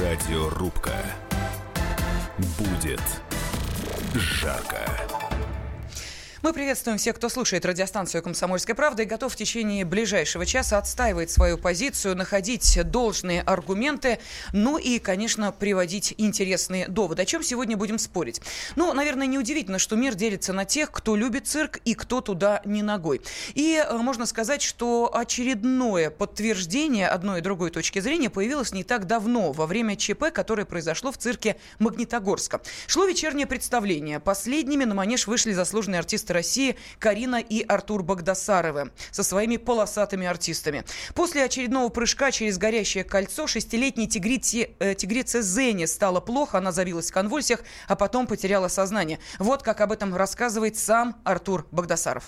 Радиорубка. Будет жарко. Мы приветствуем всех, кто слушает радиостанцию «Комсомольская правда» и готов в течение ближайшего часа отстаивать свою позицию, находить должные аргументы, ну и, конечно, приводить интересные доводы. О чем сегодня будем спорить? Ну, наверное, неудивительно, что мир делится на тех, кто любит цирк и кто туда не ногой. И можно сказать, что очередное подтверждение одной и другой точки зрения появилось не так давно, во время ЧП, которое произошло в цирке Магнитогорска. Шло вечернее представление. Последними на манеж вышли заслуженные артисты России Карина и Артур Багдасаровы со своими полосатыми артистами. После очередного прыжка через горящее кольцо шестилетней тигрице Зене стало плохо, она забилась в конвульсиях, а потом потеряла сознание. Вот как об этом рассказывает сам Артур Багдасаров.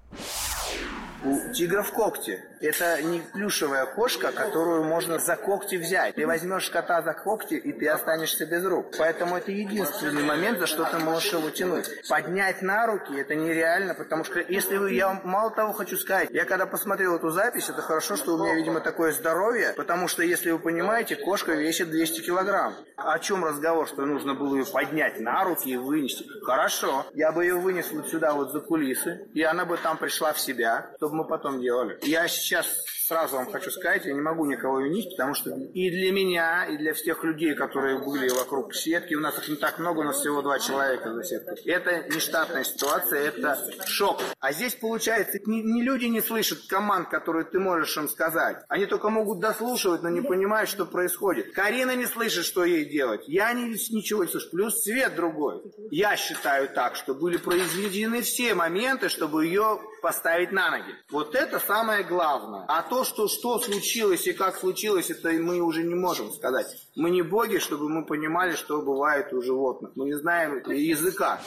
У тигров когти. Это не плюшевая кошка, которую можно за когти взять. Ты возьмешь кота за когти, и ты останешься без рук. Поэтому это единственный момент, за что ты можешь его тянуть. Поднять на руки это нереально, потому что если вы... Я мало того хочу сказать, я когда посмотрел эту запись, это хорошо, что у меня, видимо, такое здоровье, потому что, если вы понимаете, кошка весит 200 килограмм. О чем разговор, что нужно было ее поднять на руки и вынести? Хорошо. Я бы ее вынес вот сюда, вот за кулисы, и она бы там пришла в себя, чтобы мы потом делали. Я сейчас сразу вам хочу сказать, я не могу никого винить, потому что и для меня, и для всех людей, которые были вокруг сетки, у нас их не так много, у нас всего 2 человека за сеткой. Это не штатная ситуация, это шок. А здесь, получается, не люди не слышат команд, которые ты можешь им сказать. Они только могут дослушивать, но не понимают, что происходит. Карина не слышит, что ей делать. Я ничего не слышу. Плюс цвет другой. Я считаю так, что были произведены все моменты, чтобы ее поставить на ноги. Вот это самое главное. А то, что случилось и как случилось, это мы уже не можем сказать. Мы не боги, чтобы мы понимали, что бывает у животных. Мы не знаем языка.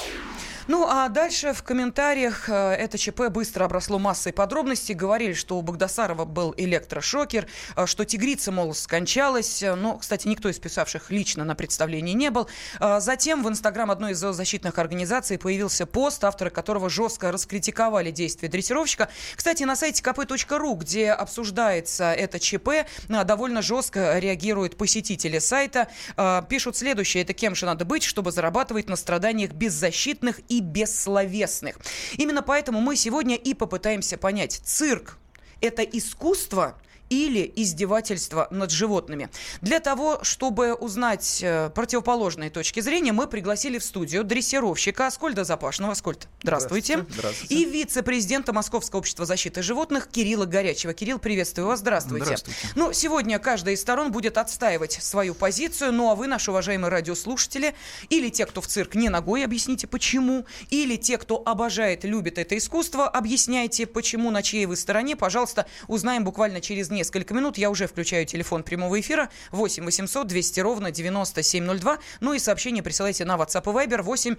Ну, а дальше в комментариях это ЧП быстро обросло массой подробностей. Говорили, что у Багдасарова был электрошокер, что тигрица, мол, скончалась. Но, кстати, никто из писавших лично на представлении не был. Затем в Инстаграм одной из зоозащитных организаций появился пост, авторы которого жестко раскритиковали действия дрессировщика. Кстати, на сайте kp.ru, где обсуждается это ЧП, довольно жестко реагируют посетители сайта. Пишут следующее: это кем же надо быть, чтобы зарабатывать на страданиях беззащитных и бессловесных. Именно поэтому мы сегодня и попытаемся понять, цирк – это искусство или издевательство над животными. Для того, чтобы узнать противоположные точки зрения, мы пригласили в студию дрессировщика Аскольда Запашного. Аскольд, здравствуйте. Здравствуйте. И вице-президента Московского общества защиты животных Кирилла Горячева. Кирилл, приветствую вас. Здравствуйте. Здравствуйте. Ну, сегодня каждая из сторон будет отстаивать свою позицию. Ну, а вы, наши уважаемые радиослушатели, или те, кто в цирк не ногой, объясните, почему. Или те, кто обожает, любит это искусство, объясняйте, почему, на чьей вы стороне. Пожалуйста, узнаем буквально через несколько минут. Я уже включаю телефон прямого эфира 8 800 200 ровно 9702. Ну и сообщение присылайте на WhatsApp и Viber 8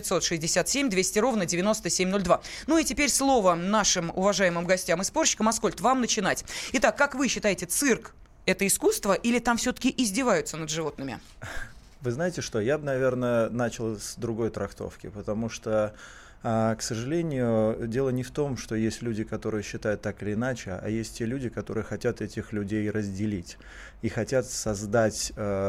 967 200 ровно 9702. Ну и теперь слово нашим уважаемым гостям и спорщикам. Аскольд, вам начинать. Итак, как вы считаете, цирк – это искусство или там все-таки издеваются над животными? Вы знаете что, я бы, наверное, начал с другой трактовки, потому что, к сожалению, дело не в том, что есть люди, которые считают так или иначе, а есть те люди, которые хотят этих людей разделить и хотят создать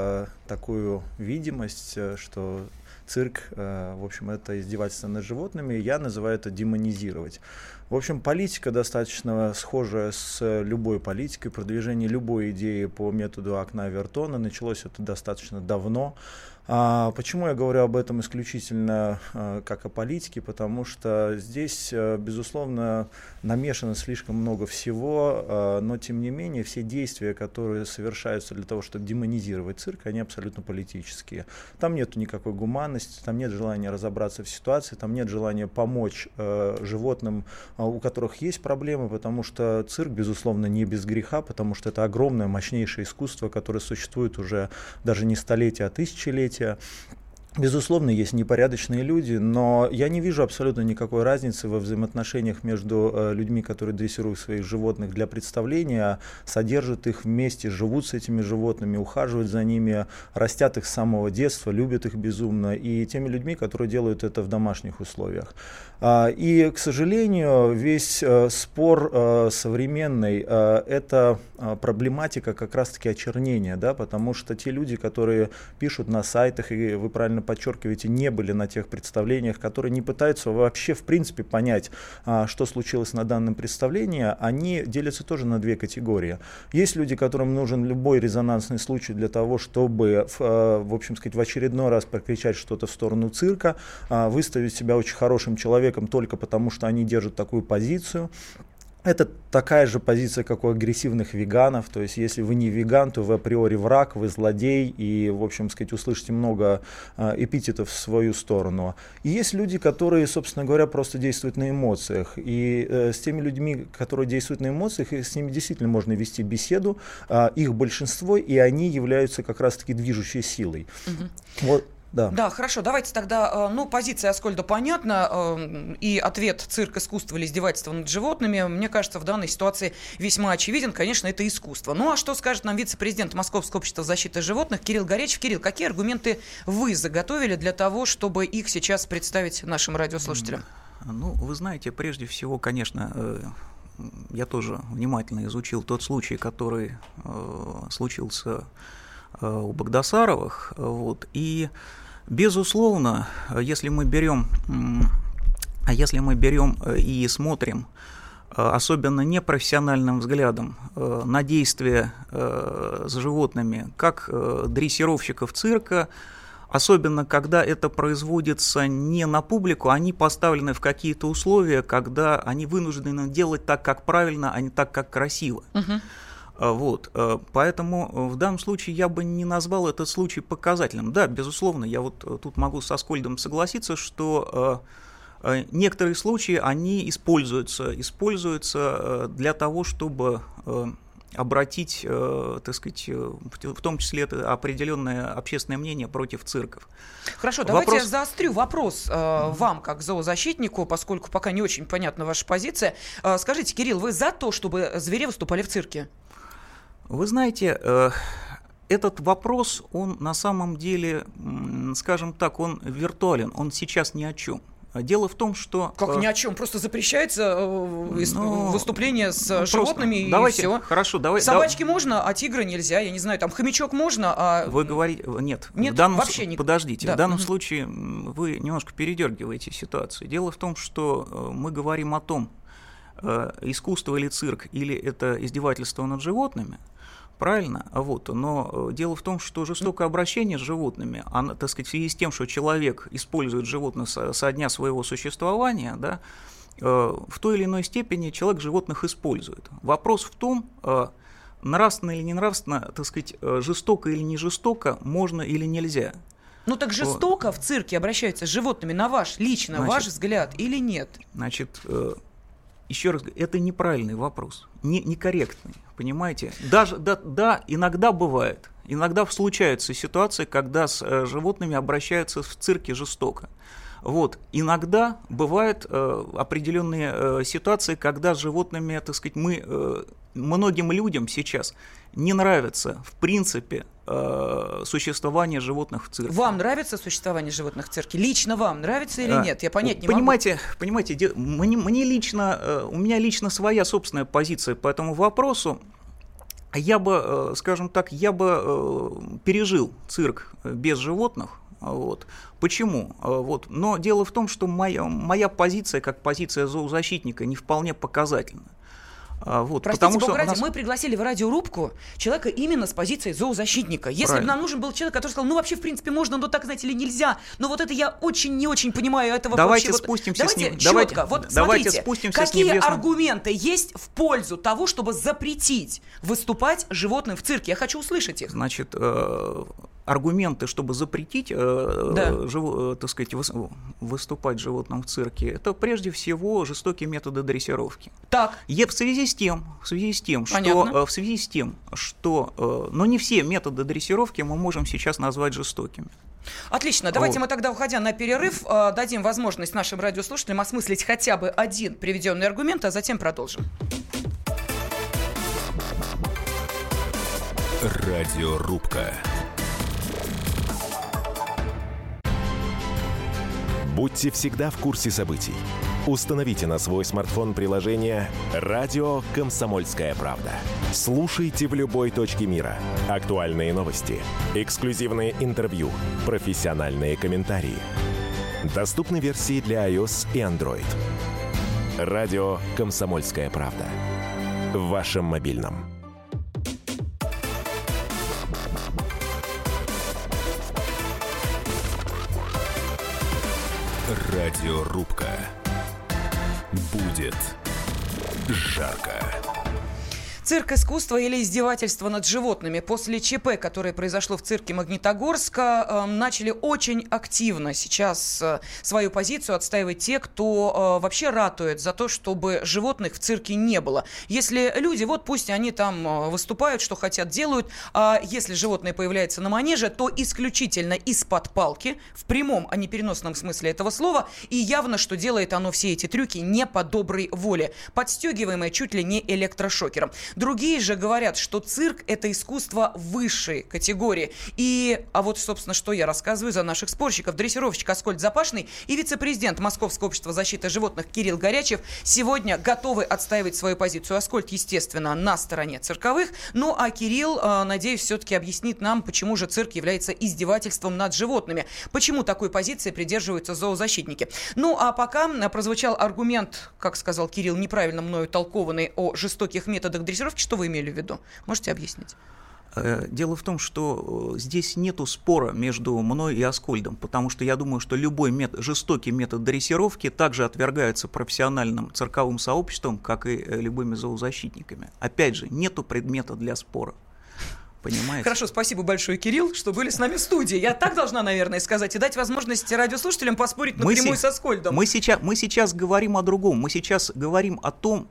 такую видимость, что цирк, в общем, это издевательство над животными, я называю это демонизировать. В общем, политика достаточно схожая с любой политикой, продвижение любой идеи по методу окна Вертона. Началось это достаточно давно. Почему я говорю об этом исключительно как о политике? Потому что здесь, безусловно, намешано слишком много всего, но тем не менее все действия, которые совершаются для того, чтобы демонизировать цирк, они абсолютно политические. Там нет никакой гуманности, там нет желания разобраться в ситуации, там нет желания помочь животным, у которых есть проблемы, потому что цирк, безусловно, не без греха, потому что это огромное, мощнейшее искусство, которое существует уже даже не столетия, а тысячелетия. Безусловно, есть непорядочные люди, но я не вижу абсолютно никакой разницы во взаимоотношениях между людьми, которые дрессируют своих животных для представления, содержат их вместе, живут с этими животными, ухаживают за ними, растят их с самого детства, любят их безумно, и теми людьми, которые делают это в домашних условиях. И, к сожалению, весь спор современный – это проблематика как раз-таки очернения, да, потому что те люди, которые пишут на сайтах, и вы правильно подчеркиваете, не были на тех представлениях, которые не пытаются вообще в принципе понять, что случилось на данном представлении, они делятся тоже на две категории. Есть люди, которым нужен любой резонансный случай для того, чтобы, в общем сказать, в очередной раз прокричать что-то в сторону цирка, выставить себя очень хорошим человеком только потому, что они держат такую позицию. Это такая же позиция, как у агрессивных веганов, то есть если вы не веган, то вы априори враг, вы злодей, и, в общем сказать, услышите много эпитетов в свою сторону. И есть люди, которые, собственно говоря, просто действуют на эмоциях, и с теми людьми, которые действуют на эмоциях, с ними действительно можно вести беседу, их большинство, и они являются как раз-таки движущей силой. Вот. Да, хорошо, давайте тогда, позиция Аскольда понятна, и ответ цирк, искусство или издевательство над животными, мне кажется, в данной ситуации весьма очевиден, конечно, это искусство. Ну а что скажет нам вице-президент Московского общества защиты животных Кирилл Горячев? Кирилл, какие аргументы вы заготовили для того, чтобы их сейчас представить нашим радиослушателям? Вы знаете, прежде всего, конечно, я тоже внимательно изучил тот случай, который случился у Багдасаровых, и безусловно, если мы берем и смотрим особенно непрофессиональным взглядом на действия с животными, как дрессировщиков цирка, особенно когда это производится не на публику, они поставлены в какие-то условия, когда они вынуждены делать так, как правильно, а не так, как красиво. Поэтому в данном случае я бы не назвал этот случай показательным. Да, безусловно, я тут могу с Аскольдом согласиться, что некоторые случаи, они используются для того, чтобы обратить, так сказать, в том числе это определенное общественное мнение против цирков. Хорошо, давайте я заострю вопрос вам, как зоозащитнику, поскольку пока не очень понятна ваша позиция. Скажите, Кирилл, вы за то, чтобы звери выступали в цирке? Вы знаете, этот вопрос, он на самом деле, скажем так, он виртуален, он сейчас ни о чем. Дело в том, что... Как ни о чем? Просто запрещается выступление с животными, и все. Хорошо, Собачки можно, а тигры нельзя. Я не знаю, там хомячок можно, а... Вы говорите... Нет, вообще никак. Подождите, в данном случае вы немножко передергиваете ситуацию. Дело в том, что мы говорим о том, искусство или цирк, или это издевательство над животными, правильно? Но дело в том, что жестокое обращение с животными, так сказать, в связи с тем, что человек использует животных со дня своего существования, да, в той или иной степени человек животных использует. Вопрос в том, нравственно или не нравственно, так сказать, жестоко или не жестоко, можно или нельзя. Так жестоко в цирке обращаются с животными, на ваш взгляд, или нет? Еще раз говорю, это неправильный вопрос, некорректный, понимаете? Даже, да, иногда бывает, иногда случаются ситуации, когда с животными обращаются в цирке жестоко. Иногда бывают определенные ситуации, когда с животными, так сказать, многим людям сейчас не нравится, в принципе, существование животных в цирке. Вам нравится существование животных в цирке? Лично вам нравится или нет? Я понять не могу. Понимаете, у меня лично своя собственная позиция по этому вопросу. Я бы, скажем так, пережил цирк без животных. Почему? Но дело в том, что моя позиция, как позиция зоозащитника, не вполне показательна. Простите, бога ради, мы пригласили в радиорубку человека именно с позиции зоозащитника. Если бы нам нужен был человек, который сказал, вообще, в принципе, можно, но так, знаете ли, нельзя. Но это я очень не очень понимаю этого. Давайте спустимся с ним. Четко. Смотрите, какие аргументы есть в пользу того, чтобы запретить выступать животным в цирке? Я хочу услышать их. Значит, аргументы, чтобы запретить, так сказать, выступать животным в цирке, это прежде всего жестокие методы дрессировки. Так. В связи с тем, что но не все методы дрессировки мы можем сейчас назвать жестокими. Отлично. Давайте мы тогда, уходя на перерыв, дадим возможность нашим радиослушателям осмыслить хотя бы один приведенный аргумент, а затем продолжим. Радиорубка. Будьте всегда в курсе событий. Установите на свой смартфон приложение «Радио Комсомольская правда». Слушайте в любой точке мира. Актуальные новости, эксклюзивные интервью, профессиональные комментарии. Доступны версии для iOS и Android. «Радио Комсомольская правда». В вашем мобильном. Радиорубка. Будет жарко. Цирк искусства или издевательство над животными. После ЧП, которое произошло в цирке Магнитогорска, начали очень активно сейчас свою позицию отстаивать те, кто вообще ратует за то, чтобы животных в цирке не было. Если люди, вот пусть они там выступают, что хотят, делают, а если животное появляется на манеже, то исключительно из-под палки, в прямом, а не переносном смысле этого слова, и явно, что делает оно все эти трюки не по доброй воле, подстегиваемое чуть ли не электрошокером. Другие же говорят, что цирк – это искусство высшей категории. А вот, собственно, что я рассказываю за наших спорщиков. Дрессировщик Аскольд Запашный и вице-президент Московского общества защиты животных Кирилл Горячев сегодня готовы отстаивать свою позицию. Аскольд, естественно, на стороне цирковых. Ну, а Кирилл, надеюсь, все-таки объяснит нам, почему же цирк является издевательством над животными. Почему такой позиции придерживаются зоозащитники. Ну, а пока прозвучал аргумент, как сказал Кирилл, неправильно мною толкованный, о жестоких методах дрессировки. Что вы имели в виду? Можете объяснить? Дело в том, что здесь нету спора между мной и Аскольдом, потому что я думаю, что любой жестокий метод дрессировки также отвергается профессиональным цирковым сообществом, как и любыми зоозащитниками. Опять же, нету предмета для спора. Понимаете? Хорошо, спасибо большое, Кирилл, что были с нами в студии. Я так должна, наверное, сказать, и дать возможность радиослушателям поспорить напрямую с Аскольдом. Мы сейчас говорим о другом. Мы сейчас говорим о том,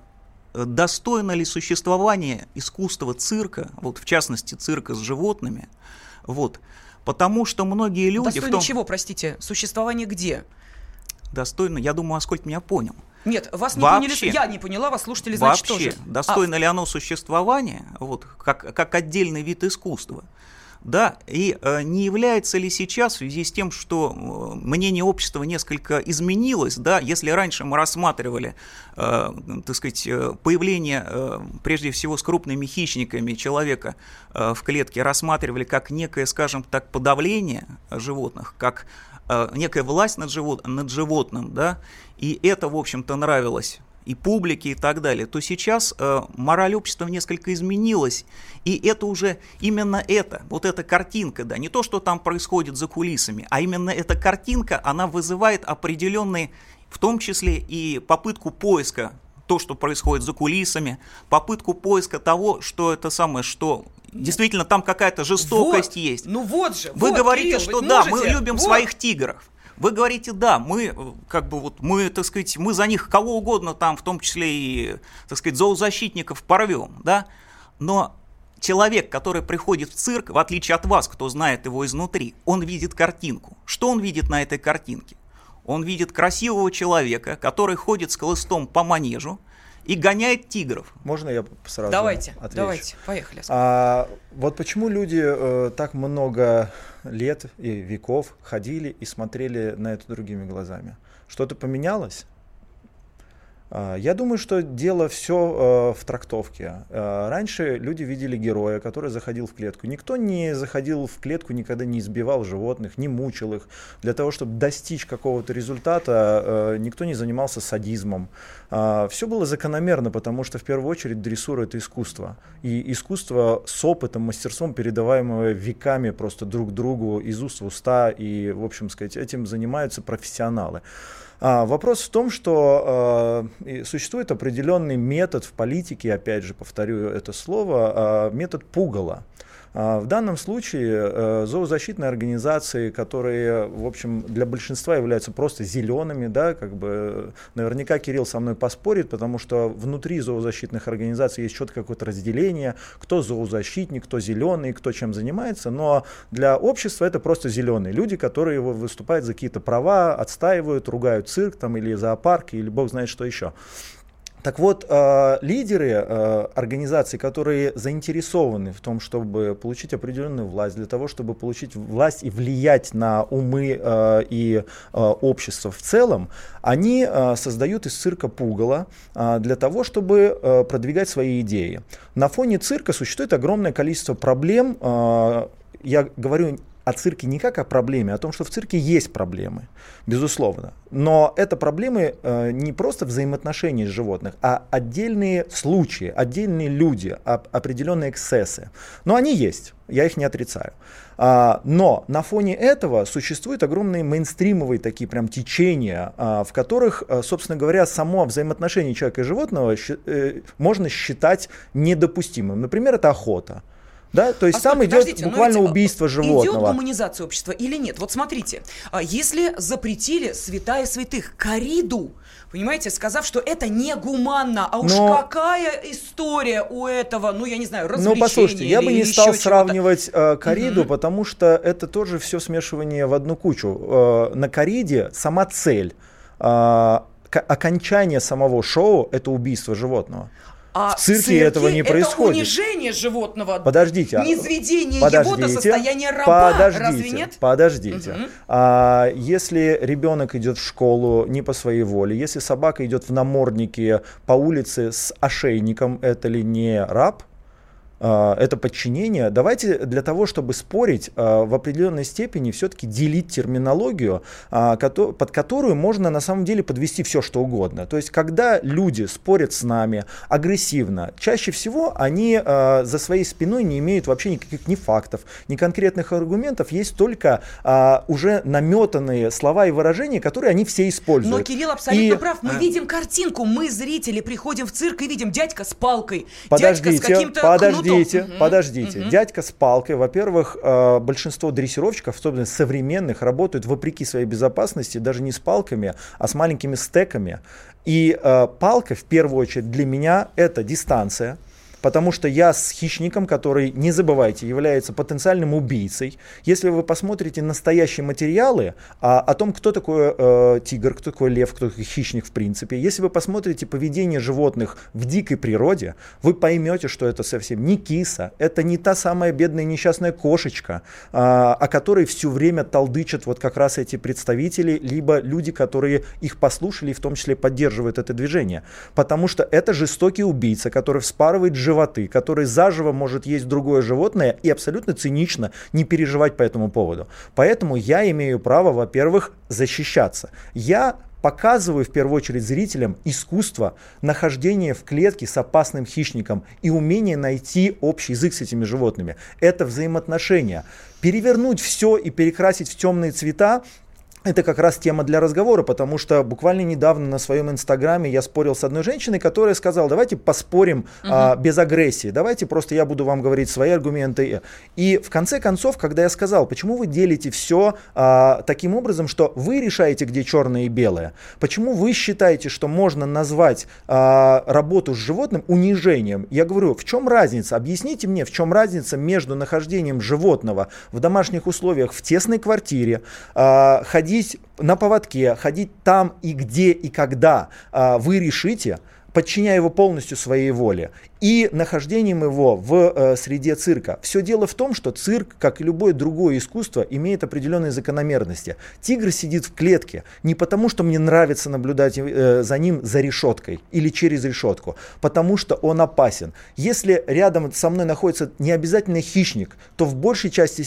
достойно ли существование искусства цирка, вот в частности цирка с животными, вот, потому что многие люди... Достойно чего, простите, существование где? Достойно, я думаю, Аскольд меня понял. Нет, вас не поняли, я не поняла, вас слушатели, значит, тоже. Вообще, достойно ли оно существования, вот, как отдельный вид искусства? Да, и не является ли сейчас, в связи с тем, что мнение общества несколько изменилось, да, если раньше мы рассматривали, так сказать, появление, прежде всего, с крупными хищниками человека в клетке, рассматривали как некое, скажем так, подавление животных, как некая власть над животным, да, и это, в общем-то, нравилось и публике, и так далее, то сейчас мораль общества несколько изменилась, и это уже именно вот эта картинка, да, не то, что там происходит за кулисами, а именно эта картинка, она вызывает определенные, в том числе и попытку поиска, то, что происходит за кулисами, попытку поиска того, что это самое, что действительно там какая-то жестокость есть. Ну вот же, вы говорите, Кирилл, что да, мы любим своих тигров. Вы говорите, да, мы, так сказать, мы за них кого угодно там, в том числе и, так сказать, зоозащитников порвем, да, но человек, который приходит в цирк, в отличие от вас, кто знает его изнутри, он видит картинку. Что он видит на этой картинке? Он видит красивого человека, который ходит с хлыстом по манежу и гоняет тигров. Можно я сразу отвечу? Давайте, поехали. Вот почему люди так много лет и веков ходили и смотрели на это другими глазами? Что-то поменялось? Я думаю, что дело все в трактовке. Раньше люди видели героя, который заходил в клетку. Никто не заходил в клетку, никогда не избивал животных, не мучил их. Для того, чтобы достичь какого-то результата, никто не занимался садизмом. Все было закономерно, потому что в первую очередь дрессура — это искусство. И искусство с опытом, мастерством, передаваемое веками просто друг другу из уст в уста. И, в общем сказать, этим занимаются профессионалы. Вопрос в том, что существует определенный метод в политике, опять же повторю это слово, метод пугала. В данном случае зоозащитные организации, которые, в общем, для большинства являются просто зелеными, да, как бы, наверняка Кирилл со мной поспорит, потому что внутри зоозащитных организаций есть четкое какое-то разделение, кто зоозащитник, кто зеленый, кто чем занимается, но для общества это просто зеленые люди, которые выступают за какие-то права, отстаивают, ругают цирк там, или зоопарк, или бог знает что еще. Так вот, лидеры организаций, которые заинтересованы в том, чтобы получить определенную власть, для того, чтобы получить власть и влиять на умы и общество в целом, они создают из цирка пугало для того, чтобы продвигать свои идеи. На фоне цирка существует огромное количество проблем. Я говорю о цирке не как о проблеме, а о том, что в цирке есть проблемы, безусловно. Но это проблемы не просто взаимоотношений с животных, а отдельные случаи, отдельные люди, определенные эксцессы. Но они есть, я их не отрицаю. Но на фоне этого существуют огромные мейнстримовые такие прям течения, в которых, собственно говоря, само взаимоотношение человека и животного можно считать недопустимым. Например, это охота. Да, то есть там идет буквально убийство животного. Идет гуманизация общества или нет? Вот смотрите, если запретили святая святых кориду, понимаете, сказав, что это негуманно, а уж какая история у этого, ну я не знаю, развлечения. Ну послушайте, я бы не стал сравнивать кориду, потому что это тоже все смешивание в одну кучу. На кориде сама цель, окончание самого шоу – это убийство животного. А в цирке этого не происходит. Это унижение животного. Подождите. Низведение его до состояния раба. Разве нет? Подождите. Если ребенок идет в школу не по своей воле, если собака идет в наморднике по улице с ошейником, это ли не раб? Это подчинение. Давайте для того, чтобы спорить, в определенной степени все-таки делить терминологию, под которую можно на самом деле подвести все, что угодно. То есть, когда люди спорят с нами агрессивно, чаще всего они за своей спиной не имеют вообще никаких ни фактов, ни конкретных аргументов, есть только уже наметанные слова и выражения, которые они все используют. Но Кирилл абсолютно прав. Мы видим картинку, мы, зрители, приходим в цирк и видим дядька с палкой, дядька с каким-то кнутом. Подождите. Дядька с палкой, во-первых, большинство дрессировщиков, особенно современных, работают вопреки своей безопасности даже не с палками, а с маленькими стеками. И палка, в первую очередь, для меня это дистанция. Потому что я с хищником, который, не забывайте, является потенциальным убийцей. Если вы посмотрите настоящие материалы о том, кто такой тигр, кто такой лев, кто такой хищник в принципе, если вы посмотрите поведение животных в дикой природе, вы поймете, что это совсем не киса, это не та самая бедная несчастная кошечка, о которой все время толдычат вот как раз эти представители, либо люди, которые их послушали и в том числе поддерживают это движение. Потому что это жестокий убийца, который вспарывает животы, который заживо может есть другое животное и абсолютно цинично не переживать по этому поводу. Поэтому я имею право, во-первых, защищаться. Я показываю в первую очередь зрителям искусство нахождения в клетке с опасным хищником и умение найти общий язык с этими животными. Это взаимоотношения. Перевернуть все и перекрасить в темные цвета — это как раз тема для разговора, потому что буквально недавно на своем инстаграме я спорил с одной женщиной, которая сказала: давайте поспорим без агрессии, давайте просто я буду вам говорить свои аргументы. И в конце концов, когда я сказал, почему вы делите все таким образом, что вы решаете, где черное и белое, почему вы считаете, что можно назвать работу с животным унижением, я говорю, в чем разница, объясните мне, в чем разница между нахождением животного в домашних условиях в тесной квартире, ходить на поводке, ходить там и где и когда вы решите, подчиняя его полностью своей воле, и нахождением его в среде цирка. Все дело в том, что цирк, как и любое другое искусство, имеет определенные закономерности. Тигр сидит в клетке не потому, что мне нравится наблюдать за ним за решеткой или через решетку, потому что он опасен. Если рядом со мной находится не обязательно хищник, то в большей части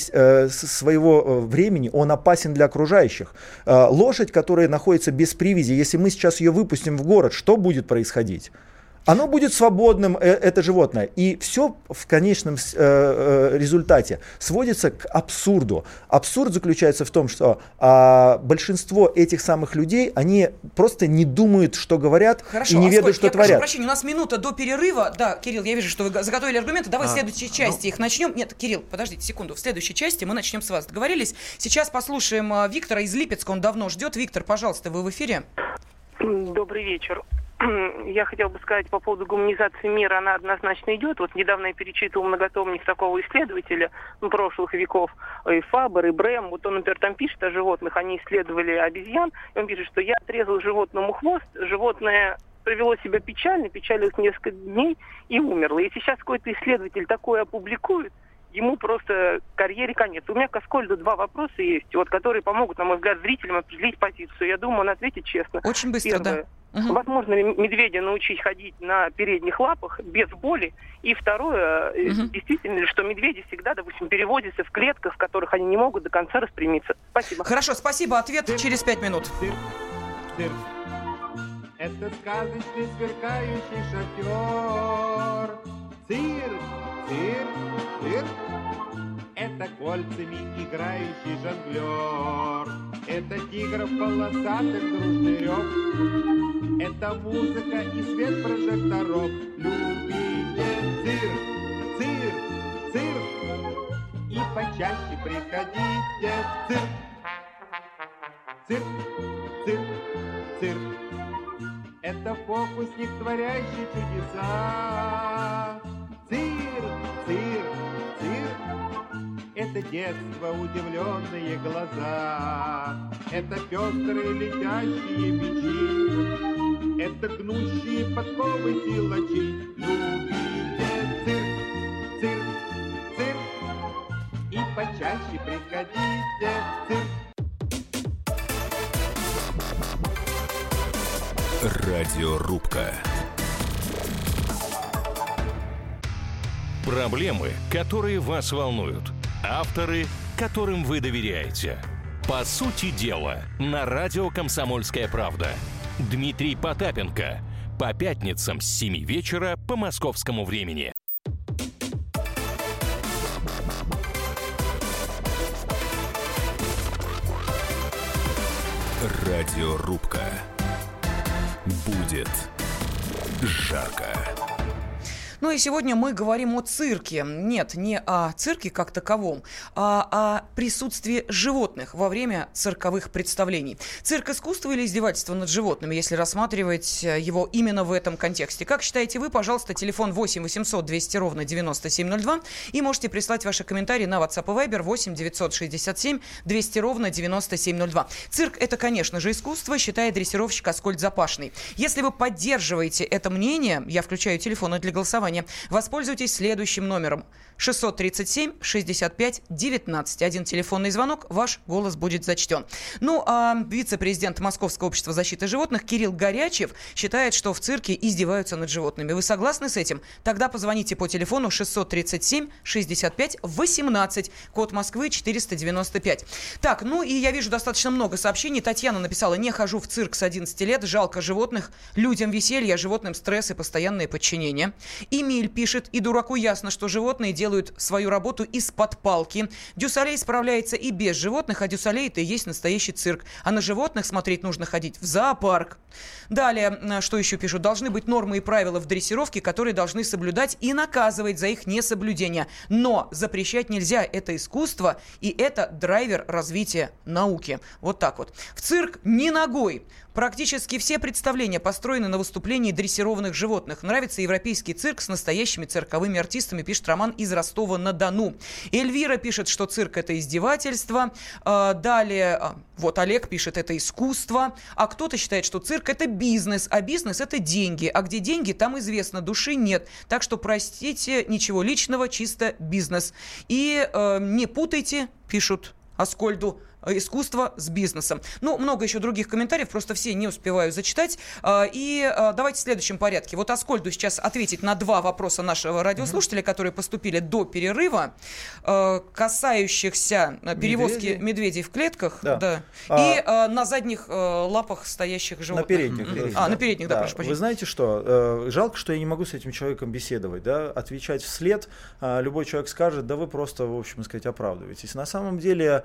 своего времени он опасен для окружающих. Лошадь, которая находится без привязи, если мы сейчас ее выпустим в город, что будет происходить? оно будет свободным, это животное. И все в конечном результате сводится к абсурду. Абсурд заключается в том, что большинство этих самых людей, они просто не думают, что говорят, и не ведают, что творят. Прошу прощения, у нас минута до перерыва. Да, Кирилл, я вижу, что вы заготовили аргументы. Давай в следующей части их начнем. Нет, Кирилл, подождите секунду. В следующей части мы начнем с вас. Договорились? Сейчас послушаем Виктора из Липецка. Он давно ждет. Виктор, пожалуйста, вы в эфире. Добрый вечер. Я хотел бы сказать по поводу гуманизации мира, она однозначно идет. Вот недавно я перечитывал многотомник такого исследователя прошлых веков, и Фабер, и Брэм. Вот он, например, там пишет о животных, они исследовали обезьян, и он пишет, что я отрезал животному хвост, животное привело себя печалилось несколько дней и умерло. И сейчас какой-то исследователь такое опубликует, ему просто карьере конец. У меня к Аскольду 2 вопроса есть, вот, которые помогут, на мой взгляд, зрителям определить позицию. Я думаю, он ответит честно. Очень быстро, Первое. да. Угу. Возможно ли медведя научить ходить на передних лапах без боли? И второе, действительно ли, что медведи всегда, допустим, переводятся в клетках, в которых они не могут до конца распрямиться? Спасибо. Хорошо, спасибо. Ответ через 5 минут. Это сказочный сверкающий шатер. Цирк, цирк, цирк. Это кольцами играющий жонглер. Это тигров полосатых дружный рев. Это музыка и свет прожекторов. Любите цирк, цирк, цирк. И почаще приходите в цирк. Цирк, цирк, цирк. Это фокусник, творящий чудеса. Цирк, цирк, цирк. Это детство, удивленные глаза. Это пестрые летящие мечи. Это гнущие подковы силачи. Любите цирк, цирк, цирк. И почаще приходите в цирк. Радиорубка. Проблемы, которые вас волнуют. Авторы, которым вы доверяете. По сути дела, на радио «Комсомольская правда». Дмитрий Потапенко. По пятницам с 7 вечера по московскому времени. Радиорубка. Будет жарко. Ну и сегодня мы говорим о цирке. Нет, не о цирке как таковом, а о присутствии животных во время цирковых представлений. Цирк – искусство или издевательство над животными, если рассматривать его именно в этом контексте? Как считаете вы? Пожалуйста, телефон 8 800 200 ровно 9702. И можете прислать ваши комментарии на WhatsApp и Viber 8 967 200 ровно 9702. Цирк – это, конечно же, искусство, считает дрессировщик Аскольд Запашный. Если вы поддерживаете это мнение, я включаю телефоны для голосования, воспользуйтесь следующим номером 637-65-19. Один телефонный звонок, ваш голос будет зачтен. Ну, а вице-президент Московского общества защиты животных Кирилл Горячев считает, что в цирке издеваются над животными. Вы согласны с этим? Тогда позвоните по телефону 637-65-18, код Москвы 495. Так, ну и я вижу достаточно много сообщений. Татьяна написала: не хожу в цирк с 11 лет, жалко животных, людям веселье, животным стресс и постоянное подчинение. Эмиль пишет: и дураку ясно, что животные делают свою работу из-под палки. Дюсалей справляется и без животных, а Дюсалей — это и есть настоящий цирк. А на животных смотреть нужно ходить в зоопарк. Далее, что еще пишут? Должны быть нормы и правила в дрессировке, которые должны соблюдать и наказывать за их несоблюдение. Но запрещать нельзя. Это искусство, и это драйвер развития науки. Вот так вот. В цирк ни ногой. Практически все представления построены на выступлении дрессированных животных. Нравится европейский цирк с настоящими цирковыми артистами, пишет Роман из Ростова-на-Дону. Эльвира пишет, что цирк – это издевательство. Далее, вот Олег пишет, это искусство. А кто-то считает, что цирк – это бизнес, а бизнес – это деньги. А где деньги, там известно, души нет. Так что, простите, ничего личного, чисто бизнес. И не путайте, пишут Аскольду, искусство с бизнесом. Ну, много еще других комментариев, просто все не успеваю зачитать. И давайте в следующем порядке. Вот Аскольду сейчас ответить на 2 вопроса нашего радиослушателя, которые поступили до перерыва, касающихся перевозки медведей в клетках, да. И на задних лапах стоящих животных. На передних. На передних, да, прошу прощения. Вы знаете что? Жалко, что я не могу с этим человеком беседовать, да, отвечать вслед. Любой человек скажет, да вы просто, в общем сказать, оправдываетесь. На самом деле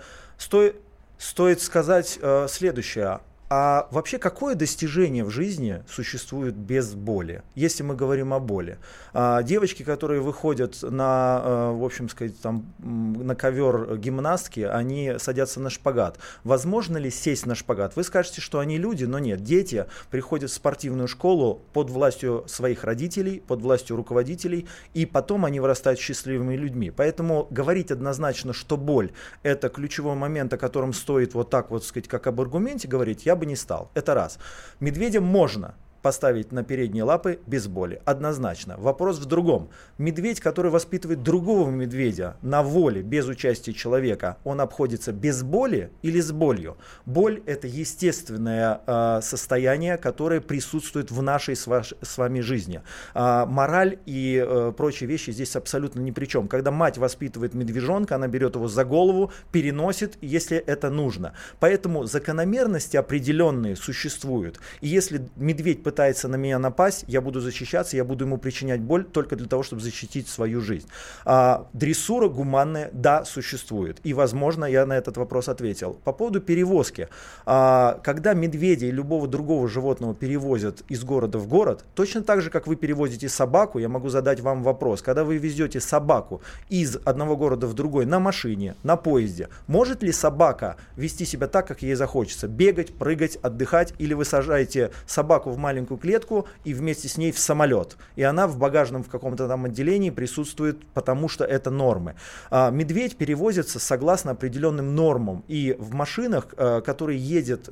стоит сказать следующее. А вообще, какое достижение в жизни существует без боли, если мы говорим о боли? Девочки, которые выходят на, в общем сказать, там, на ковер гимнастки, они садятся на шпагат. Возможно ли сесть на шпагат? Вы скажете, что они люди, но нет. Дети приходят в спортивную школу под властью своих родителей, под властью руководителей, и потом они вырастают счастливыми людьми. Поэтому говорить однозначно, что боль – это ключевой момент, о котором стоит вот так вот сказать, как об аргументе говорить, я бы не стал. Это раз. Медведя можно поставить на передние лапы без боли. Однозначно. Вопрос в другом. Медведь, который воспитывает другого медведя на воле, без участия человека, он обходится без боли или с болью? Боль – это естественное состояние, которое присутствует в нашей с вами жизни. Мораль и прочие вещи здесь абсолютно ни при чем. Когда мать воспитывает медвежонка, она берет его за голову, переносит, если это нужно. Поэтому закономерности определенные существуют. И если медведь пытается на меня напасть, я буду защищаться, я буду ему причинять боль только для того, чтобы защитить свою жизнь. Дрессура гуманная, да, существует. И, возможно, я на этот вопрос ответил. По поводу перевозки. Когда медведя и любого другого животного перевозят из города в город, точно так же, как вы перевозите собаку, я могу задать вам вопрос. Когда вы везете собаку из одного города в другой на машине, на поезде, может ли собака вести себя так, как ей захочется? Бегать, прыгать, отдыхать? Или вы сажаете собаку в маленькую клетку и вместе с ней в самолет. И она в багажном в каком-то там отделении присутствует, потому что это нормы. Медведь перевозится согласно определенным нормам. И в машинах, которые едут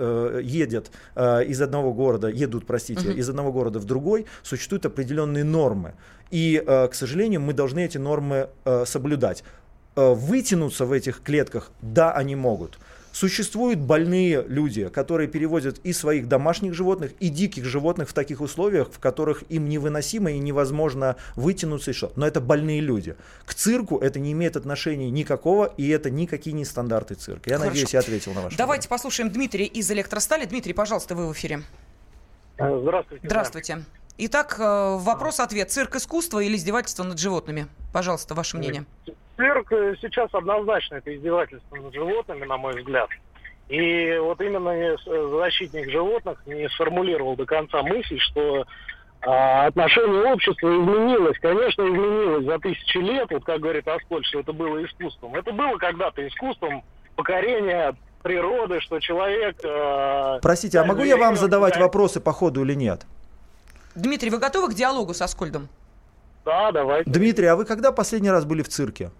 из одного города, из одного города в другой, существуют определенные нормы. И, к сожалению, мы должны эти нормы соблюдать. Вытянуться в этих клетках, да, они могут. Существуют больные люди, которые перевозят и своих домашних животных, и диких животных в таких условиях, в которых им невыносимо и невозможно вытянуться. Но это больные люди. К цирку это не имеет отношения никакого, и это никакие не стандарты цирка. Я надеюсь, я ответил на ваш вопрос. Давайте послушаем Дмитрия из «Электростали». Дмитрий, пожалуйста, вы в эфире. Здравствуйте. Здравствуйте. Итак, вопрос-ответ. Цирк искусство или издевательство над животными? Пожалуйста, ваше мнение. Цирк сейчас однозначно это издевательство над животными, на мой взгляд. И вот именно защитник животных не сформулировал до конца мысль, что отношение общества изменилось. Конечно, изменилось за тысячи лет, вот как говорит Аскольд, что это было искусством. Это было когда-то искусством покорения природы, что человек... Простите, а могу я вам задавать вопросы по ходу или нет? Дмитрий, вы готовы к диалогу с Аскольдом? Да, давайте. Дмитрий, а вы когда последний раз были в цирке?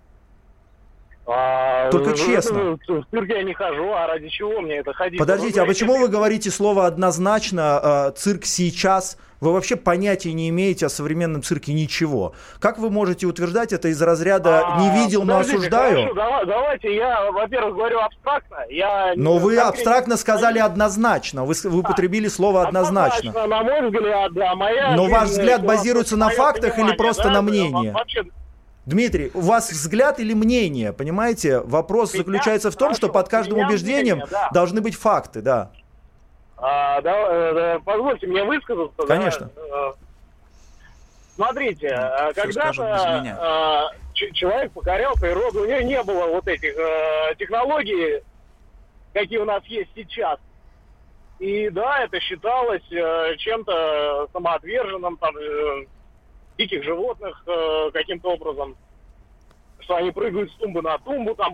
Только честно. В цирке я не хожу, а ради чего мне это ходить? Подождите, а почему вы говорите слово однозначно «цирк сейчас»? Вы вообще понятия не имеете о современном цирке ничего. Как вы можете утверждать это из разряда «не видел, но осуждаю»? Хорошо, давайте я, во-первых, говорю абстрактно. Но вы абстрактно сказали «однозначно». Вы употребили слово «однозначно». На мой взгляд, да. Но ваш взгляд базируется на фактах или просто на мнении? Дмитрий, у вас взгляд или мнение, понимаете? Вопрос заключается в том, что под каждым убеждением должны быть факты, да. Позвольте мне высказаться. Конечно. Смотрите, когда-то человек покорял природу, у него не было вот этих технологий, какие у нас есть сейчас. И да, это считалось чем-то самоотверженным, там, диких животных каким-то образом, что они прыгают с тумбы на тумбу, там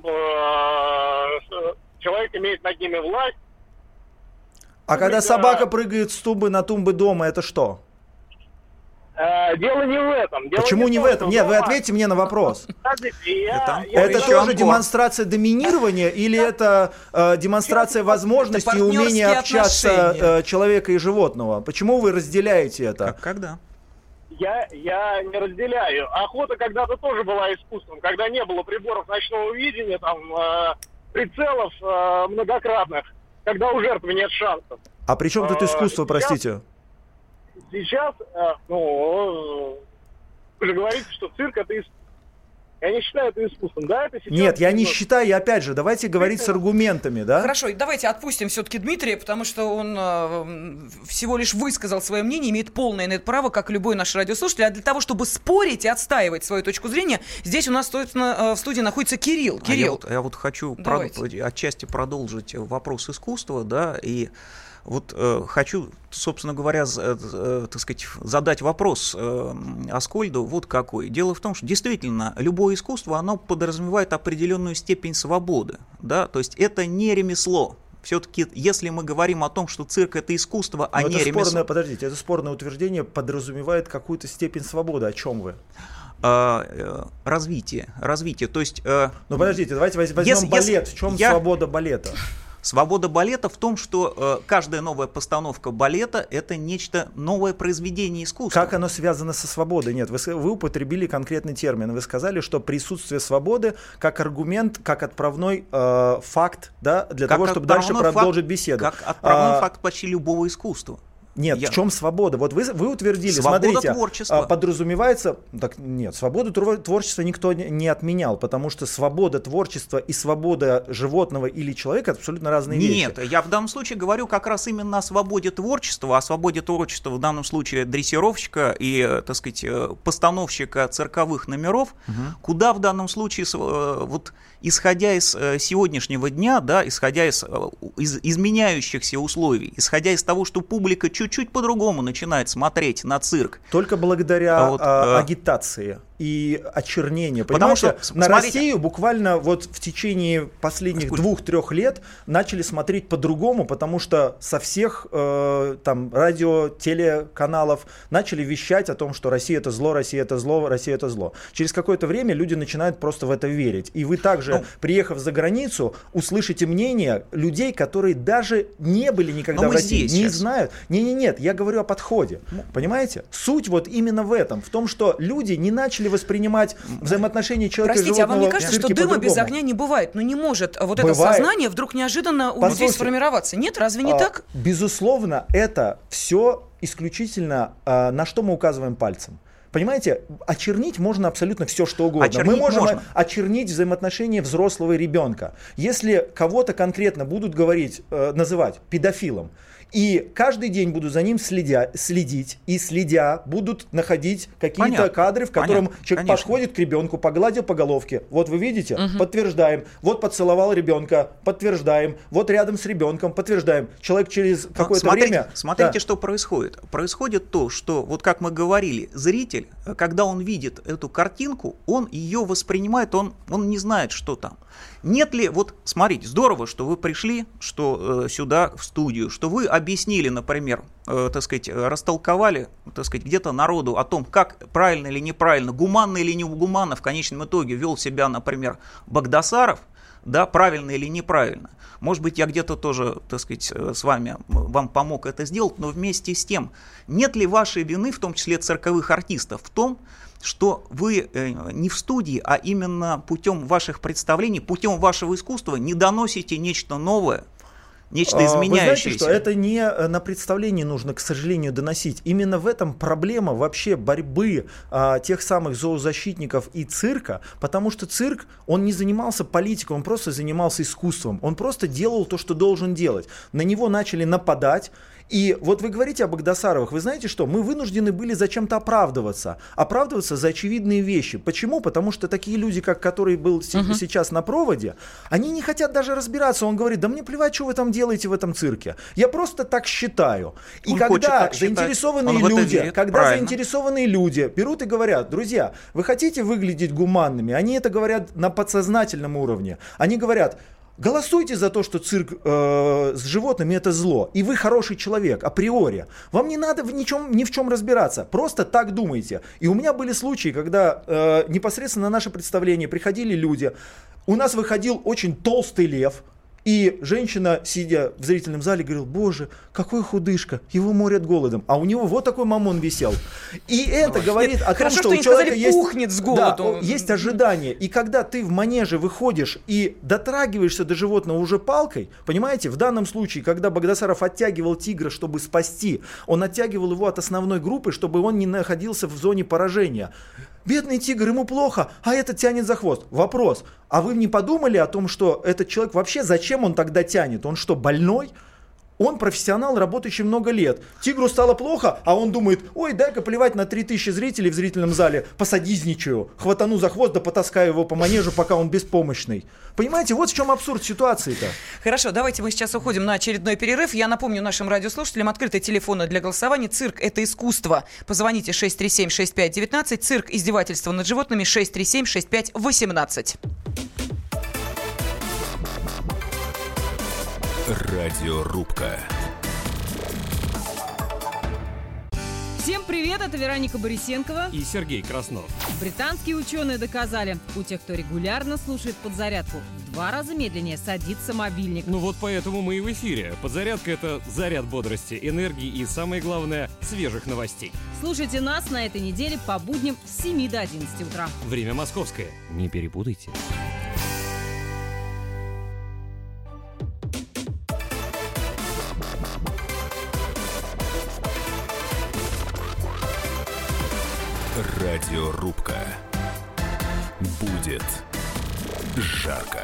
человек имеет над ними власть. А когда собака прыгает с тумбы на тумбы дома, это что? Дело не в этом. Почему не в этом? Нет, вы ответьте мне на вопрос. Это тоже демонстрация доминирования или это демонстрация возможности и умения общаться человека и животного? Почему вы разделяете это? Когда? Я не разделяю. Охота когда-то тоже была искусством. Когда не было приборов ночного видения, там прицелов многократных, когда у жертвы нет шансов. А при чем тут искусство, простите? Сейчас, вы же говорите, что цирк это искусство. Я не считаю это искусством, да? Это сейчас Нет, я не считаю, и опять же, давайте говорить с аргументами, да? Хорошо, давайте отпустим все-таки Дмитрия, потому что он всего лишь высказал свое мнение, имеет полное на это право, как и любой наш радиослушатель. А для того, чтобы спорить и отстаивать свою точку зрения, здесь у нас, собственно, в студии находится Кирилл. Кирилл. Я вот хочу отчасти продолжить вопрос искусства, да, и вот хочу, собственно говоря, так сказать, задать вопрос Аскольду вот какой. Дело в том, что действительно любое искусство, оно подразумевает определенную степень свободы, да, то есть это не ремесло. Все-таки, если мы говорим о том, что цирк — это искусство, а не ремесло... Подождите, это спорное утверждение подразумевает какую-то степень свободы. О чем вы? Развитие. То есть... подождите, давайте возьмем балет. В чем свобода балета? Свобода балета в том, что каждая новая постановка балета — это нечто новое произведение искусства. Как оно связано со свободой? Нет, вы употребили конкретный термин. Вы сказали, что присутствие свободы как аргумент, как отправной факт, да, для того, чтобы дальше продолжить беседу. Как отправной факт почти любого искусства. Нет, в чем свобода? Вот вы утвердили, свобода смотрите, творчества. Подразумевается... Так, нет, свободу творчества никто не отменял, потому что свобода творчества и свобода животного или человека — это абсолютно разные вещи. Нет, я в данном случае говорю как раз именно о свободе творчества, о свободе творчества в данном случае дрессировщика и, так сказать, постановщика цирковых номеров, куда в данном случае, вот, исходя из сегодняшнего дня, да, исходя из изменяющихся условий, исходя из того, что публика чуть-чуть по-другому начинает смотреть на цирк. Только благодаря агитации и очернению. Потому что на Россию буквально вот в течение последних 2-3 лет начали смотреть по-другому, потому что со всех там радио, телеканалов начали вещать о том, что Россия — это зло, Россия — это зло, Россия — это зло. Через какое-то время люди начинают просто в это верить. И вы также, приехав за границу, услышите мнение людей, которые даже не были никогда в России, не знают. Нет, я говорю о подходе. Понимаете? Суть вот именно в этом, в том, что люди не начали воспринимать взаимоотношения человека и животного. А вам не кажется, что дыма без огня не бывает? Не может вот это сознание вдруг неожиданно у людей сформироваться? Нет, разве не так? Безусловно, это все исключительно на что мы указываем пальцем. Понимаете, очернить можно абсолютно все, что угодно. Мы можем очернить взаимоотношения взрослого и ребенка. Если кого-то конкретно будут называть педофилом, и каждый день будут за ним следить, и следя будут находить какие-то кадры, в котором человек подходит к ребенку, погладил по головке. Вот вы видите, подтверждаем. Вот поцеловал ребенка, подтверждаем. Вот рядом с ребенком, подтверждаем. Человек через какое-то время... Смотрите, что происходит. Происходит то, что, вот как мы говорили, зритель, когда он видит эту картинку, он ее воспринимает, он не знает, что там. Нет ли, вот смотрите, здорово, что вы пришли сюда в студию, что вы объяснили, например, так сказать, растолковали, так сказать, где-то народу о том, как правильно или неправильно, гуманно или не гуманно в конечном итоге вел себя, например, Багдасаров, да, правильно или неправильно. Может быть, я где-то тоже, так сказать, вам помог это сделать, но вместе с тем, нет ли вашей вины, в том числе цирковых артистов, в том, что вы не в студии, а именно путем ваших представлений, путем вашего искусства не доносите нечто новое, нечто изменяющееся? Вы знаете, что это не на представлении нужно, к сожалению, доносить. Именно в этом проблема вообще борьбы тех самых зоозащитников и цирка, потому что цирк, он не занимался политикой, он просто занимался искусством. Он просто делал то, что должен делать. На него начали нападать. И вот вы говорите о Багдасаровых, вы знаете что, мы вынуждены были зачем-то оправдываться за очевидные вещи. Почему? Потому что такие люди, как который был сейчас на проводе, они не хотят даже разбираться. Он говорит, да мне плевать, что вы там делаете в этом цирке. Я просто так считаю. И он когда заинтересованные люди берут и говорят, друзья, вы хотите выглядеть гуманными? Они это говорят на подсознательном уровне. Они говорят, голосуйте за то, что цирк с животными — это зло, и вы хороший человек априори. Вам не надо ни в чем разбираться, просто так думайте. И у меня были случаи, когда непосредственно на наше представление приходили люди. У нас выходил очень толстый лев, И женщина, сидя в зрительном зале, говорила: боже, какой худышка, его морят голодом. А у него вот такой мамон висел. И это говорит о том, что у человека пухнет с голоду. Есть ожидание. И когда ты в манеже выходишь и дотрагиваешься до животного уже палкой, понимаете, в данном случае, когда Багдасаров оттягивал тигра, чтобы спасти, он оттягивал его от основной группы, чтобы он не находился в зоне поражения. Бедный тигр, ему плохо, а этот тянет за хвост. Вопрос: а вы не подумали о том, что этот человек вообще, зачем он тогда тянет? Он что, больной? Он профессионал, работающий много лет. Тигру стало плохо, а он думает: ой, дай-ка плевать на 3000 зрителей в зрительном зале, посадизничаю, хватану за хвост, да потаскаю его по манежу, пока он беспомощный. Понимаете, вот в чем абсурд ситуации-то. Хорошо, давайте мы сейчас уходим на очередной перерыв. Я напомню нашим радиослушателям: открытые телефоны для голосования. Цирк – это искусство. Позвоните 637-6519. Цирк – издевательство над животными. 637-6518. Радиорубка. Всем привет, это Вероника Борисенкова и Сергей Краснов. Британские ученые доказали, у тех, кто регулярно слушает подзарядку, в 2 раза медленнее садится мобильник. Ну вот поэтому мы и в эфире. Подзарядка – это заряд бодрости, энергии и, самое главное, свежих новостей. Слушайте нас на этой неделе по будням с 7 до 11 утра. Время московское. Не перепутайте. Радиорубка. Будет жарко.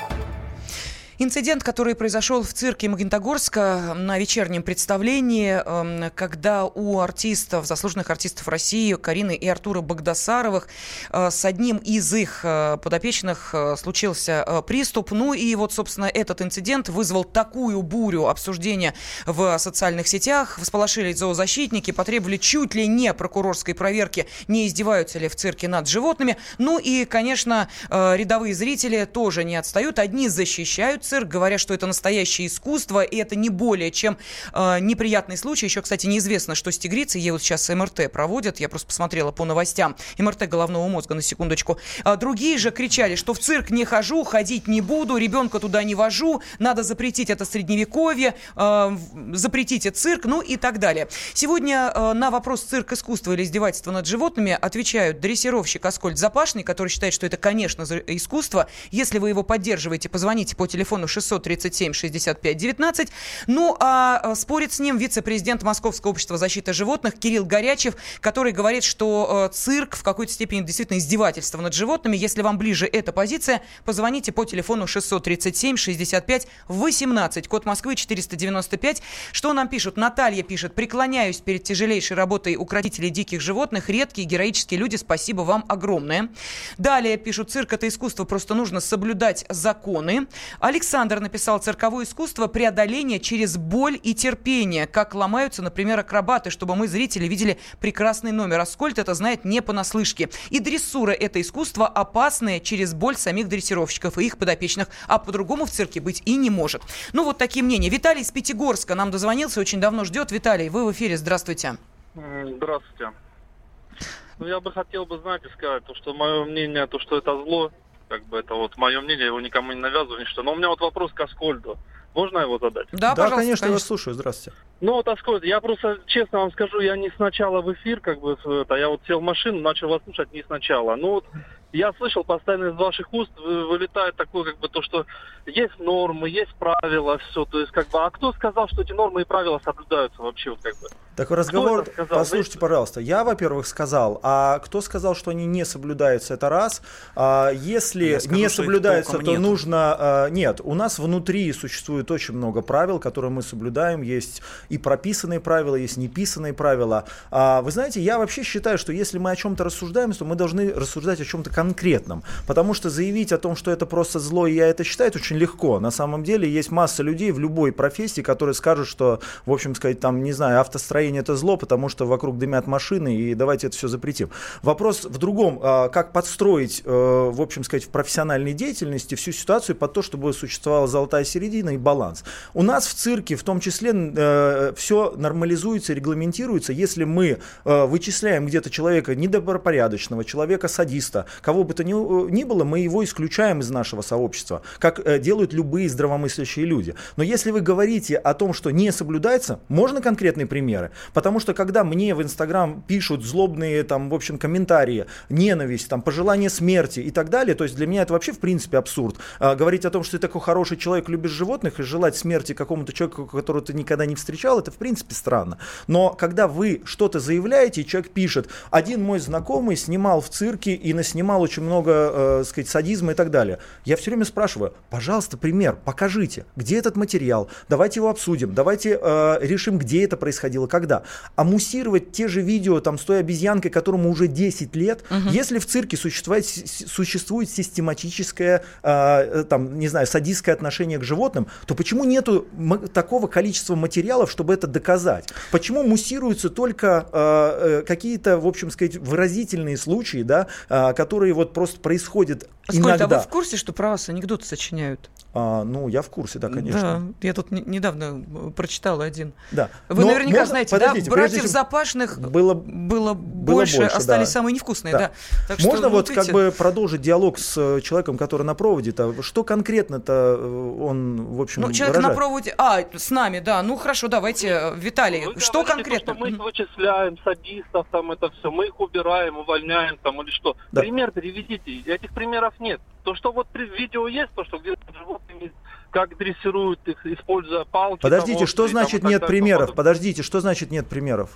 Инцидент, который произошел в цирке Магнитогорска на вечернем представлении, когда у артистов, заслуженных артистов России, Карины и Артура Багдасаровых, с одним из их подопечных случился приступ. Ну и вот, собственно, этот инцидент вызвал такую бурю обсуждения в социальных сетях. Всполошились зоозащитники, потребовали чуть ли не прокурорской проверки, не издеваются ли в цирке над животными. Ну и, конечно, рядовые зрители тоже не отстают. Одни защищают цирк, говоря, что это настоящее искусство, и это не более чем неприятный случай. Еще, кстати, неизвестно, что с тигрицей. Ей вот сейчас МРТ проводят, я просто посмотрела по новостям. МРТ головного мозга, на секундочку. Другие же кричали, что в цирк не хожу, ходить не буду, ребенка туда не вожу, надо запретить это средневековье, запретите цирк, ну и так далее. Сегодня на вопрос «цирк искусство или издевательство над животными» отвечают дрессировщик Аскольд Запашный, который считает, что это, конечно, искусство. Если вы его поддерживаете, позвоните по телефону 637-65-19. Ну, а спорит с ним вице-президент Московского общества защиты животных Кирилл Горячев, который говорит, что цирк в какой-то степени действительно издевательство над животными. Если вам ближе эта позиция, позвоните по телефону 637-65-18. Код Москвы 495. Что нам пишут? Наталья пишет: преклоняюсь перед тяжелейшей работой укротителей диких животных. Редкие героические люди, спасибо вам огромное. Далее пишут: цирк – это искусство, просто нужно соблюдать законы. Александр написал: цирковое искусство – преодоление через боль и терпение. Как ломаются, например, акробаты, чтобы мы, зрители, видели прекрасный номер. Аскольд это знает не понаслышке. И дрессура – это искусство, опасное через боль самих дрессировщиков и их подопечных. А по-другому в цирке быть и не может. Ну, вот такие мнения. Виталий из Пятигорска нам дозвонился, очень давно ждет. Виталий, вы в эфире, здравствуйте. Здравствуйте. Ну, я бы хотел бы, знаете, сказать, что мое мнение, то, что это зло, как бы это вот мое мнение, его никому не навязываю, ничто. Но у меня вот вопрос к Аскольду. Можно его задать? Да, конечно, я вас слушаю. Здравствуйте. Ну вот, Аскольд, я просто, честно вам скажу, я не сначала в эфир, как бы, я вот сел в машину, начал вас слушать не сначала. Ну вот, я слышал постоянно из ваших уст вылетает такое, как бы, то, что есть нормы, есть правила, все. То есть, как бы, а кто сказал, что эти нормы и правила соблюдаются вообще, вот, как бы? Такой разговор, послушайте, пожалуйста. Я, во-первых, сказал, а кто сказал, что они не соблюдаются, это раз. Если не соблюдаются, то нужно... Нет, у нас внутри существует очень много правил, которые мы соблюдаем. Есть и прописанные правила, есть неписанные правила. Вы знаете, я вообще считаю, что если мы о чем-то рассуждаем, то мы должны рассуждать о чем-то конкретном. Потому что заявить о том, что это просто зло, и я это считаю, это очень легко. На самом деле есть масса людей в любой профессии, которые скажут, что, в общем сказать, там, не знаю, автостроение автостроение это зло, потому что вокруг дымят машины, и давайте это все запретим. Вопрос в другом, как подстроить, в общем сказать, в профессиональной деятельности всю ситуацию под то, чтобы существовала золотая середина и баланс. У нас в цирке в том числе все нормализуется, регламентируется, если мы вычисляем где-то человека недобропорядочного, человека-садиста, кого бы то ни было, мы его исключаем из нашего сообщества, как делают любые здравомыслящие люди. Но если вы говорите о том, что не соблюдается, можно конкретные примеры? Потому что когда мне в Инстаграм пишут злобные там, в общем, комментарии, ненависть, там, пожелание смерти и так далее, то есть для меня это вообще в принципе абсурд. Говорить о том, что ты такой хороший человек, любишь животных, и желать смерти какому-то человеку, которого ты никогда не встречал, это в принципе странно. Но когда вы что-то заявляете, и человек пишет, один мой знакомый снимал в цирке и наснимал очень много, сказать, садизма и так далее. Я все время спрашиваю, пожалуйста, пример, покажите, где этот материал, давайте его обсудим, давайте решим, где это происходило, когда. А муссировать те же видео там, с той обезьянкой, которому уже 10 лет, если в цирке существует систематическое, там, не знаю, садистское отношение к животным, то почему нету такого количества материалов, чтобы это доказать? Почему муссируются только какие-то, в общем сказать, выразительные случаи, да, которые вот просто происходят иногда? А вы в курсе, что про вас анекдоты сочиняют? Ну, я в курсе, да, конечно. Да, я тут недавно прочитала один. Да. Вы наверняка знаете, да, братьев Запашных было больше, остались да. самые невкусные. Да. Да. Так можно что, вот как бы продолжить диалог с человеком, который на проводе-то? Что конкретно-то он, в общем, человек выражает? на проводе, с нами, да. Ну, хорошо, давайте, Виталий, вы что говорите, конкретно? То, что мы вычисляем садистов, там это все, мы их убираем, увольняем, там, или что. Да. Пример приведите, этих примеров нет. То, что вот видео есть, то, что где-то животными как дрессируют их, используя палки. Подождите, что значит нет примеров? Подождите, что значит нет примеров?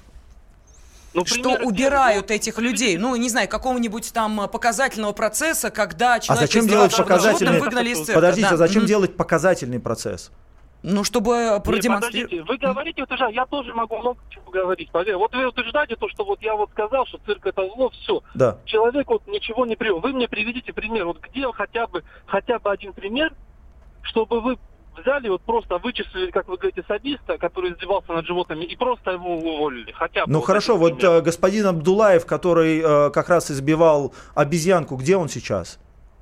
Что убирают этих людей, не знаю, какого-нибудь там показательного процесса, когда человек зачем делать показательный? Выгнали из цирка. Подождите, а зачем делать показательный процесс? Чтобы продемонстрировать. Подождите, вы говорите, я тоже могу много чего говорить. Вот вы утверждаете то, что вот я вот сказал, что цирк это зло, все. Да. Человек вот ничего не привел. Вы мне приведите пример. Вот где хотя бы один пример, чтобы вы взяли, вот просто вычислили, как вы говорите, садиста, который издевался над животными, и просто его уволили. Хотя бы. Ну хорошо, вот господин Абдулаев, который как раз избивал обезьянку, где он сейчас?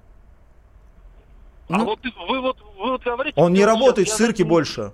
Вот вы говорите... Он не работает в цирке больше.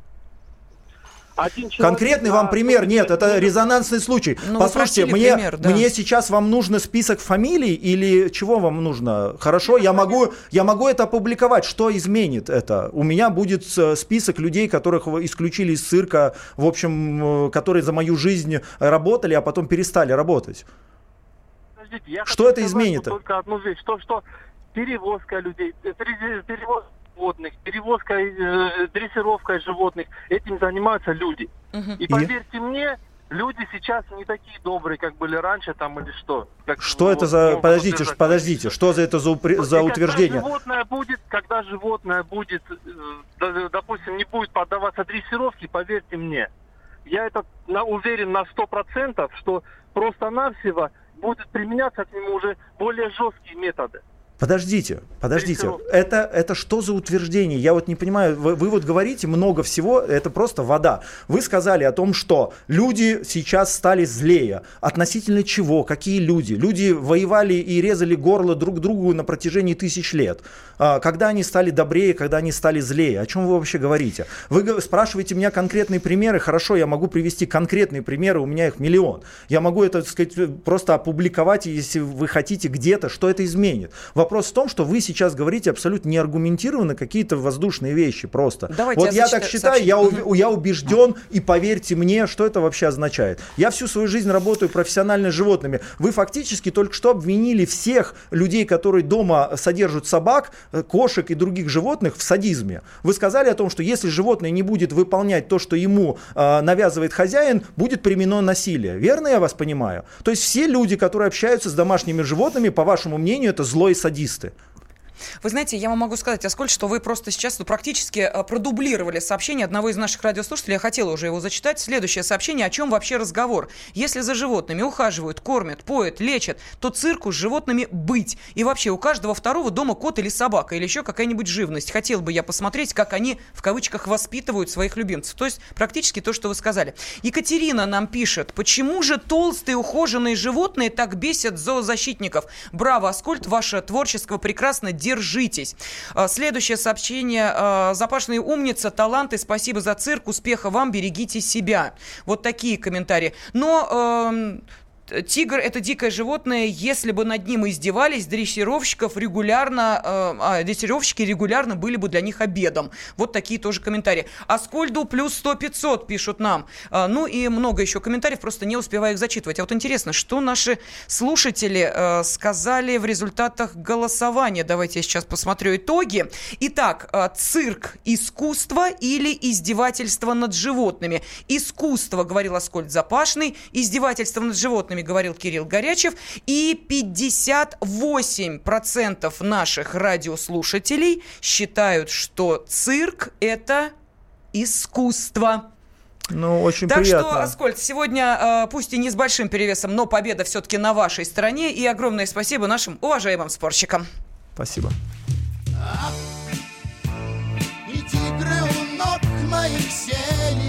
Конкретный вам пример нет, это резонансный случай. Послушайте, мне сейчас вам нужно список фамилий или чего вам нужно? Хорошо, я могу это опубликовать. Что изменит это? У меня будет список людей, которых исключили из цирка, в общем, которые за мою жизнь работали, а потом перестали работать. Подождите, что это изменит? Только одну вещь, что перевозка людей, перевозка животных, перевозка, дрессировка животных, этим занимаются люди. И поверьте мне, люди сейчас не такие добрые, как были раньше, там или что. Что это за... Подождите, что за это за утверждение? Когда животное будет, допустим, не будет поддаваться дрессировке, поверьте мне, я уверен на 100%, что просто-навсего будут применяться к нему уже более жесткие методы. Подождите, это что за утверждение? Я вот не понимаю, вы вот говорите много всего, это просто вода. Вы сказали о том, что люди сейчас стали злее. Относительно чего? Какие люди? Люди воевали и резали горло друг другу на протяжении 1000 лет. Когда они стали добрее, когда они стали злее? О чем вы вообще говорите? Вы спрашиваете меня конкретные примеры. Хорошо, я могу привести конкретные примеры, у меня их миллион. Я могу это, так сказать, просто опубликовать, если вы хотите где-то, что это изменит. Вопрос в том, что вы сейчас говорите абсолютно неаргументированно какие-то воздушные вещи просто. Давайте вот я так считаю, я убежден, и поверьте мне, что это вообще означает. Я всю свою жизнь работаю профессионально с животными. Вы фактически только что обвинили всех людей, которые дома содержат собак, кошек и других животных в садизме. Вы сказали о том, что если животное не будет выполнять то, что ему навязывает хозяин, будет применено насилие. Верно я вас понимаю? То есть все люди, которые общаются с домашними животными, по вашему мнению, это зло и садисты. Вы знаете, я вам могу сказать, Аскольд, что вы просто сейчас практически продублировали сообщение одного из наших радиослушателей. Я хотела уже его зачитать. Следующее сообщение. О чем вообще разговор? Если за животными ухаживают, кормят, поят, лечат, то цирку с животными быть. И вообще у каждого второго дома кот или собака, или еще какая-нибудь живность. Хотел бы я посмотреть, как они, в кавычках, воспитывают своих любимцев. То есть практически то, что вы сказали. Екатерина нам пишет. Почему же толстые ухоженные животные так бесят зоозащитников? Браво, Аскольд, ваше творчество прекрасно. Держитесь. Следующее сообщение. Запашная умница, таланты, спасибо за цирк, успеха вам, берегите себя. Вот такие комментарии. Но... Тигр – это дикое животное. Если бы над ним издевались, дрессировщики регулярно были бы для них обедом. Вот такие тоже комментарии. Аскольду плюс 100-500 пишут нам. Ну и много еще комментариев, просто не успеваю их зачитывать. А вот интересно, что наши слушатели сказали в результатах голосования. Давайте я сейчас посмотрю итоги. Итак, цирк – искусство или издевательство над животными? Искусство, говорил Аскольд Запашный, издевательство над животными, говорил Кирилл Горячев, и 58% наших радиослушателей считают, что цирк – это искусство. Ну, очень так приятно. Так что, Аскольд, сегодня, пусть и не с большим перевесом, но победа все-таки на вашей стороне, и огромное спасибо нашим уважаемым спорщикам. Спасибо. И тигры у ног моих сели.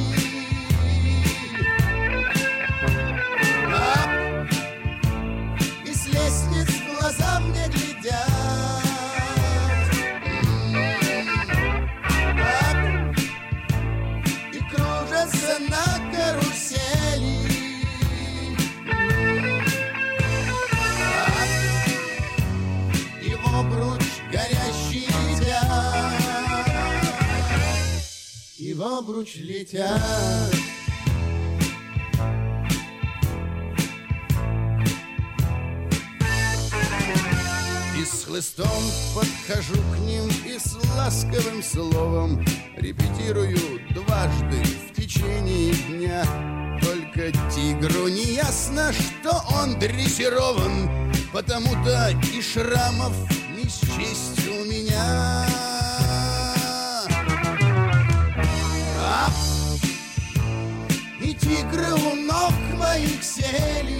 Лестниц в глаза мне глядят. И кружатся на карусели. И в обруч горящий летят. И в обруч летят. С хлыстом подхожу к ним и с ласковым словом репетирую дважды в течение дня. Только тигру не ясно, что он дрессирован, потому-то и шрамов не счесть у меня. И тигры у ног моих сели.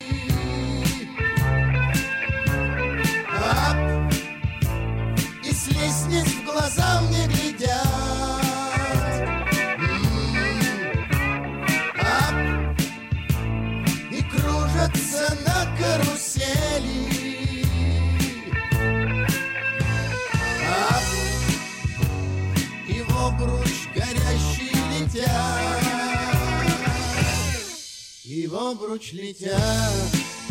И с лестниц в глаза мне глядят. И кружатся на карусели. И в обруч горящий летят. И в обруч летят.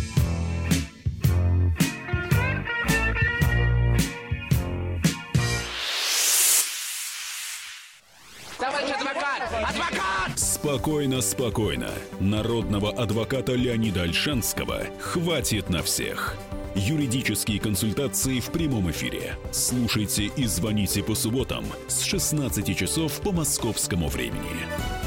Спокойно, спокойно. Народного адвоката Леонида Ольшанского хватит на всех. Юридические консультации в прямом эфире. Слушайте и звоните по субботам с 16 часов по московскому времени.